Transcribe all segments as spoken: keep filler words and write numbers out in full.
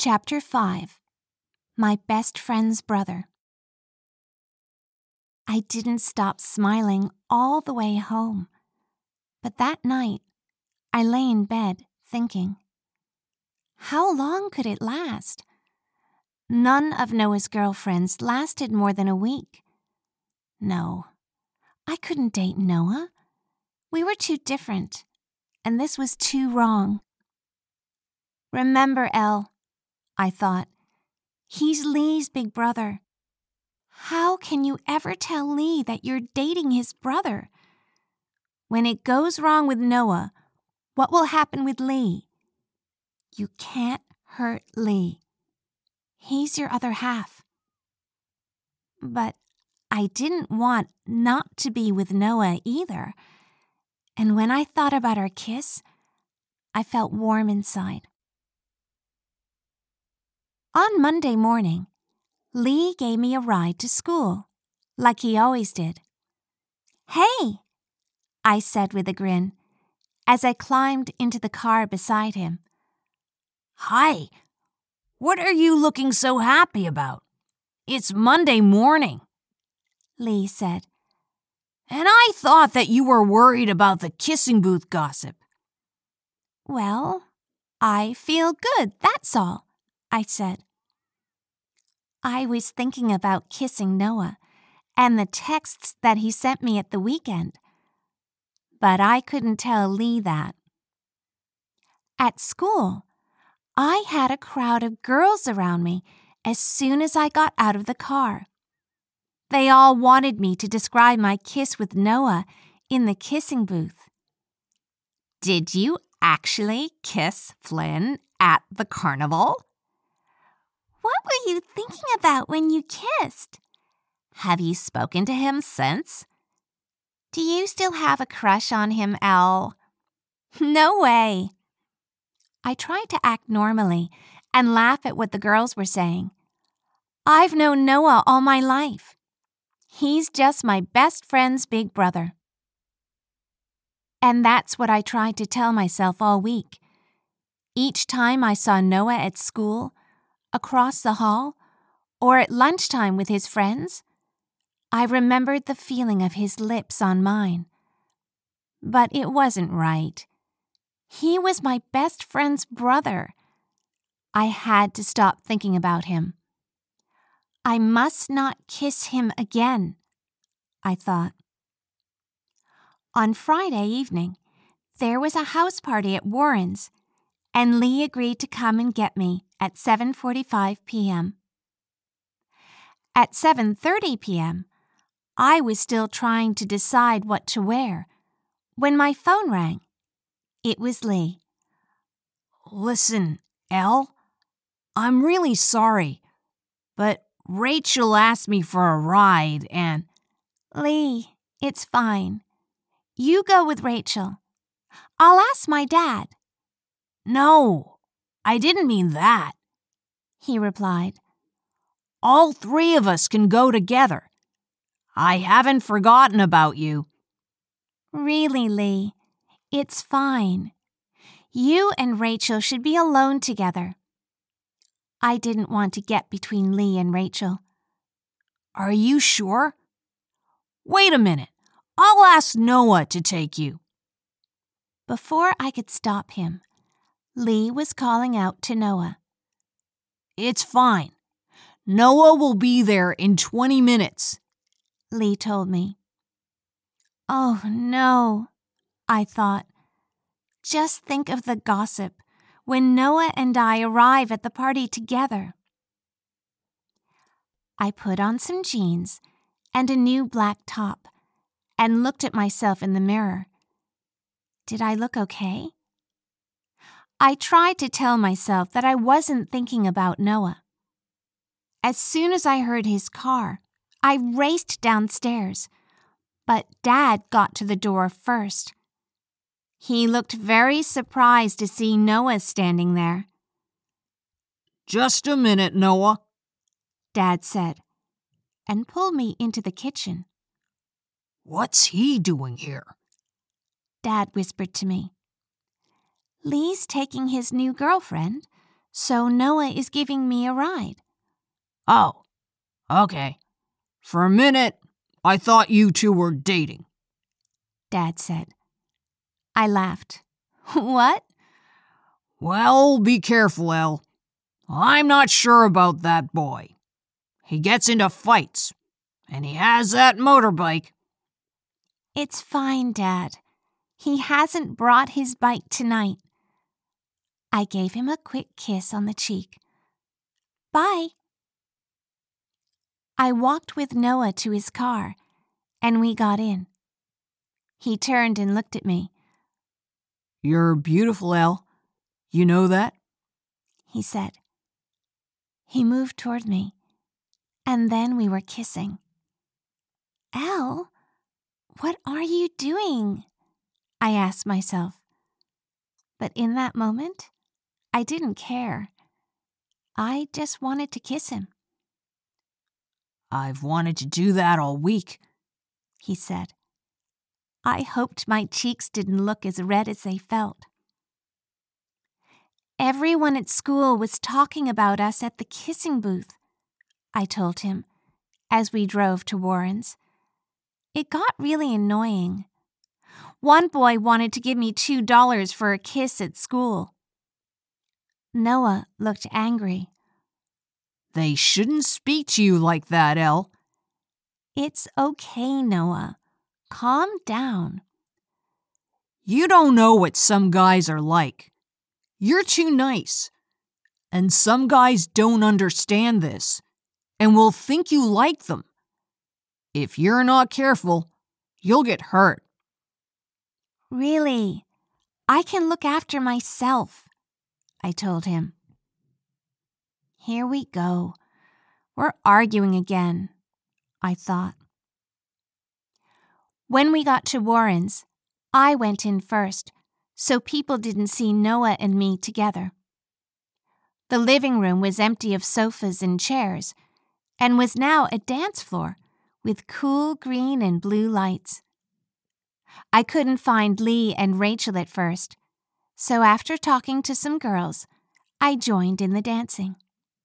Chapter five. My Best Friend's Brother. I didn't stop smiling all the way home, but that night I lay in bed thinking, how long could it last? None of Noah's girlfriends lasted more than a week. No, I couldn't date Noah. We were too different, and this was too wrong. Remember, Elle, I thought, he's Lee's big brother. How can you ever tell Lee that you're dating his brother? When it goes wrong with Noah, what will happen with Lee? You can't hurt Lee. He's your other half. But I didn't want not to be with Noah either. And when I thought about our kiss, I felt warm inside. On Monday morning, Lee gave me a ride to school, like he always did. "Hey," I said with a grin, as I climbed into the car beside him. "Hi, what are you looking so happy about? It's Monday morning," Lee said. "And I thought that you were worried about the kissing booth gossip." "Well, I feel good, that's all," I said. I was thinking about kissing Noah and the texts that he sent me at the weekend, but I couldn't tell Lee that. At school, I had a crowd of girls around me as soon as I got out of the car. They all wanted me to describe my kiss with Noah in the kissing booth. "Did you actually kiss Flynn at the carnival?" "What were you thinking about when you kissed?" "Have you spoken to him since?" "Do you still have a crush on him, Elle?" "No way." I tried to act normally and laugh at what the girls were saying. I've known Noah all my life. He's just my best friend's big brother. And that's what I tried to tell myself all week. Each time I saw Noah at school, across the hall, or at lunchtime with his friends, I remembered the feeling of his lips on mine. But it wasn't right. He was my best friend's brother. I had to stop thinking about him. I must not kiss him again, I thought. On Friday evening, there was a house party at Warren's, and Lee agreed to come and get me at seven forty-five p.m. At seven thirty p.m., I was still trying to decide what to wear when my phone rang. It was Lee. "Listen, Elle, I'm really sorry, but Rachel asked me for a ride and—" "Lee, it's fine. You go with Rachel. I'll ask my dad." "No, I didn't mean that," he replied. "All three of us can go together. I haven't forgotten about you." "Really, Lee, it's fine. You and Rachel should be alone together." I didn't want to get between Lee and Rachel. "Are you sure? Wait a minute. I'll ask Noah to take you." Before I could stop him, Lee was calling out to Noah. "It's fine. Noah will be there in twenty minutes, Lee told me. Oh, no, I thought. Just think of the gossip when Noah and I arrive at the party together. I put on some jeans and a new black top and looked at myself in the mirror. Did I look okay? I tried to tell myself that I wasn't thinking about Noah. As soon as I heard his car, I raced downstairs, but Dad got to the door first. He looked very surprised to see Noah standing there. "Just a minute, Noah," Dad said, and pulled me into the kitchen. "What's he doing here?" Dad whispered to me. "Lee's taking his new girlfriend, So Noah is giving me a ride. Oh, okay. For a minute, I thought you two were dating, Dad said. I laughed. What? Well, be careful, Elle. I'm not sure about that boy. He gets into fights, and he has that motorbike. It's fine, Dad. He hasn't brought his bike tonight. I gave him a quick kiss on the cheek. Bye. I walked with Noah to his car, and we got in. He turned and looked at me. You're beautiful, Elle. You know that? He said. He moved toward me, and then we were kissing. Elle, what are you doing? I asked myself. But in that moment, I didn't care. I just wanted to kiss him. I've wanted to do that all week, he said. I hoped my cheeks didn't look as red as they felt. Everyone at school was talking about us at the kissing booth, I told him, as we drove to Warren's. It got really annoying. One boy wanted to give me two dollars for a kiss at school. Noah looked angry. They shouldn't speak to you like that, Elle. It's okay, Noah. Calm down. You don't know what some guys are like. You're too nice. And some guys don't understand this and will think you like them. If you're not careful, you'll get hurt. Really, I can look after myself, I told him. Here we go. We're arguing again, I thought. When we got to Warren's, I went in first, so people didn't see Noah and me together. The living room was empty of sofas and chairs, and was now a dance floor with cool green and blue lights. I couldn't find Lee and Rachel at first, so after talking to some girls, I joined in the dancing.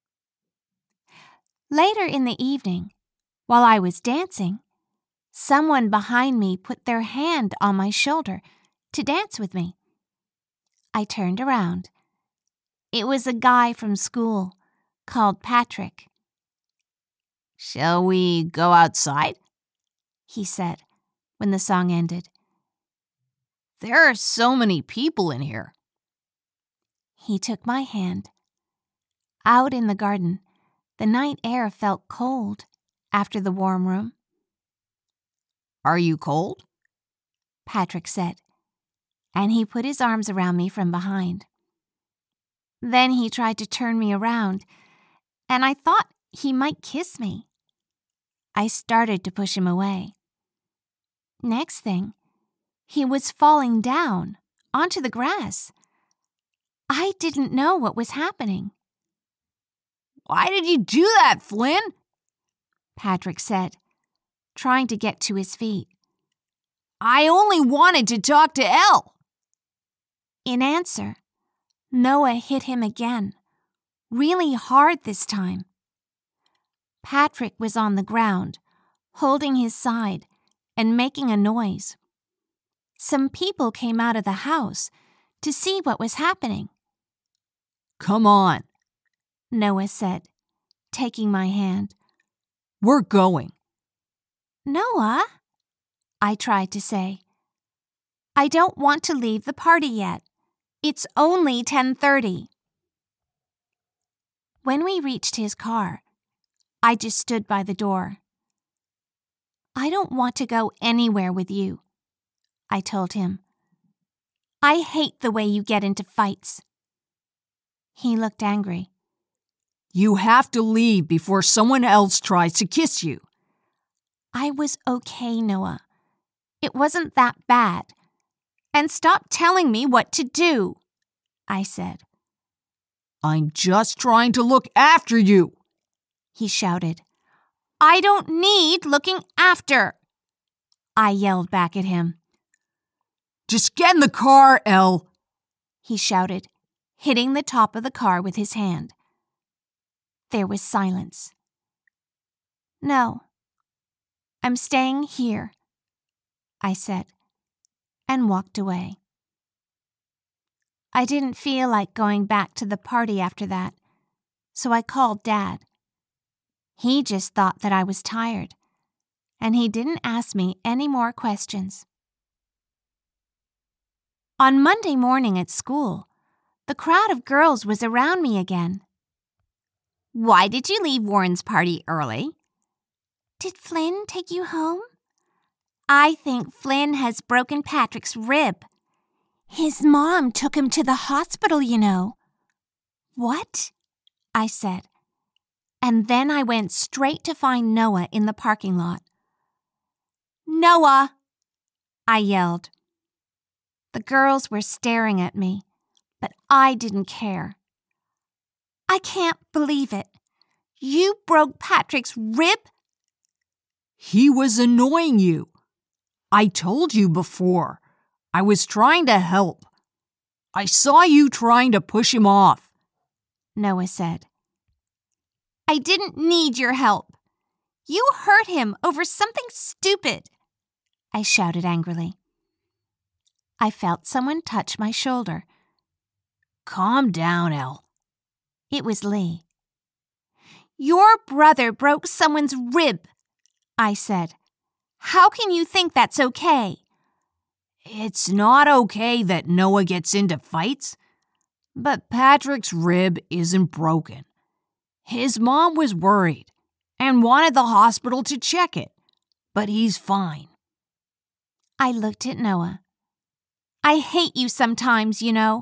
Later in the evening, while I was dancing, someone behind me put their hand on my shoulder to dance with me. I turned around. It was a guy from school called Patrick. Shall we go outside? He said when the song ended. There are so many people in here. He took my hand. Out in the garden, the night air felt cold after the warm room. Are you cold? Patrick said, and he put his arms around me from behind. Then he tried to turn me around, and I thought he might kiss me. I started to push him away. Next thing, he was falling down onto the grass. I didn't know what was happening. Why did you do that, Flynn? Patrick said, trying to get to his feet. I only wanted to talk to Elle. In answer, Noah hit him again, really hard this time. Patrick was on the ground, holding his side and making a noise. Some people came out of the house to see what was happening. Come on, Noah said, taking my hand. We're going. Noah, I tried to say. I don't want to leave the party yet. It's only ten thirty. When we reached his car, I just stood by the door. I don't want to go anywhere with you, I told him. I hate the way you get into fights. He looked angry. You have to leave before someone else tries to kiss you. I was okay, Noah. It wasn't that bad. And stop telling me what to do, I said. I'm just trying to look after you, he shouted. I don't need looking after, I yelled back at him. Just get in the car, Elle, he shouted, hitting the top of the car with his hand. There was silence. "No, I'm staying here," I said, and walked away. I didn't feel like going back to the party after that, so I called Dad. He just thought that I was tired, and he didn't ask me any more questions. On Monday morning at school, the crowd of girls was around me again. "Why did you leave Warren's party early?" "Did Flynn take you home?" "I think Flynn has broken Patrick's rib. His mom took him to the hospital, you know." "What?" I said. And then I went straight to find Noah in the parking lot. "Noah!" I yelled. The girls were staring at me, but I didn't care. "I can't believe it. You broke Patrick's rib?" He was annoying you. I told you before. I was trying to help. I saw you trying to push him off," Noah said. "I didn't need your help. You hurt him over something stupid," I shouted angrily. I felt someone touch my shoulder. "Calm down, Elle." It was Lee. "Your brother broke someone's rib," I said. "How can you think that's okay?" It's not okay that Noah gets into fights, but Patrick's rib isn't broken. His mom was worried and wanted the hospital to check it, but he's fine. I looked at Noah. "I hate you sometimes, you know."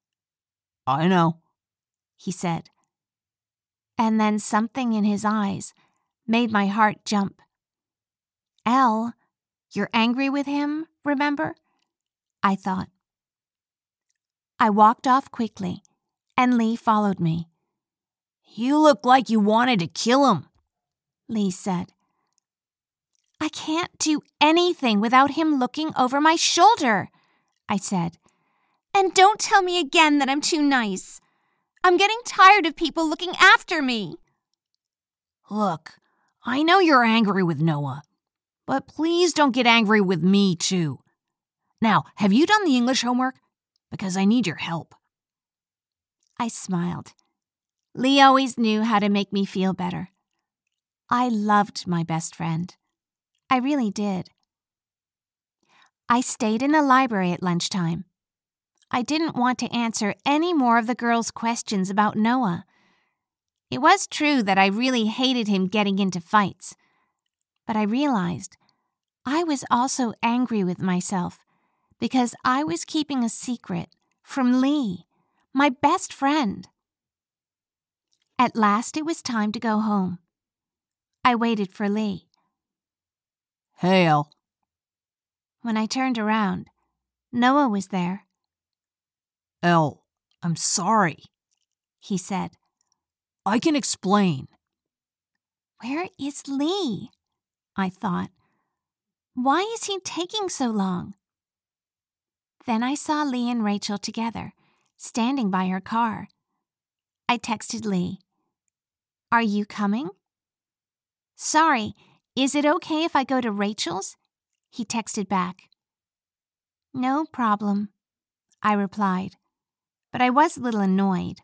"I know," he said. And then something in his eyes made my heart jump. "Elle, you're angry with him, remember?" I thought. I walked off quickly, and Lee followed me. "You look like you wanted to kill him," Lee said. "I can't do anything without him looking over my shoulder," I said. "And don't tell me again that I'm too nice. I'm getting tired of people looking after me." "Look, I know you're angry with Noah, but please don't get angry with me, too. Now, have you done the English homework? Because I need your help." I smiled. Lee always knew how to make me feel better. I loved my best friend. I really did. I stayed in the library at lunchtime. I didn't want to answer any more of the girls' questions about Noah. It was true that I really hated him getting into fights, but I realized I was also angry with myself because I was keeping a secret from Lee, my best friend. At last it was time to go home. I waited for Lee. "Hey, Elle." When I turned around, Noah was there. "Elle, I'm sorry," he said. "I can explain." Where is Lee? I thought. Why is he taking so long? Then I saw Lee and Rachel together, standing by her car. I texted Lee. "Are you coming?" "Sorry, is it okay if I go to Rachel's?" he texted back. "No problem," I replied, but I was a little annoyed.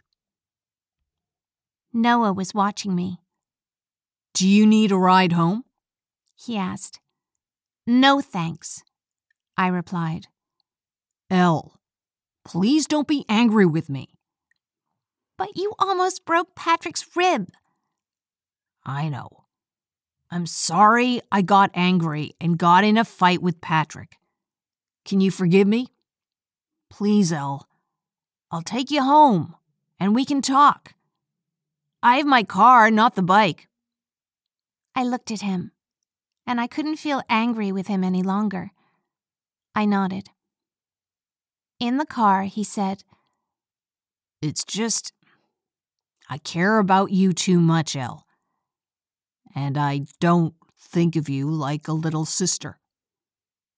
Noah was watching me. "Do you need a ride home?" he asked. "No, thanks," I replied. "Elle, please don't be angry with me." "But you almost broke Patrick's rib." "I know. I'm sorry I got angry and got in a fight with Patrick. Can you forgive me? Please, Elle. I'll take you home, and we can talk. I have my car, not the bike." I looked at him, and I couldn't feel angry with him any longer. I nodded. In the car, he said, "It's just, I care about you too much, Elle. And I don't think of you like a little sister."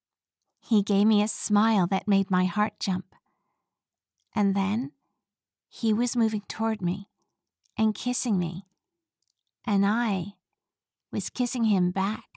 He gave me a smile that made my heart jump. And then He was moving toward me and kissing me, and I was kissing him back.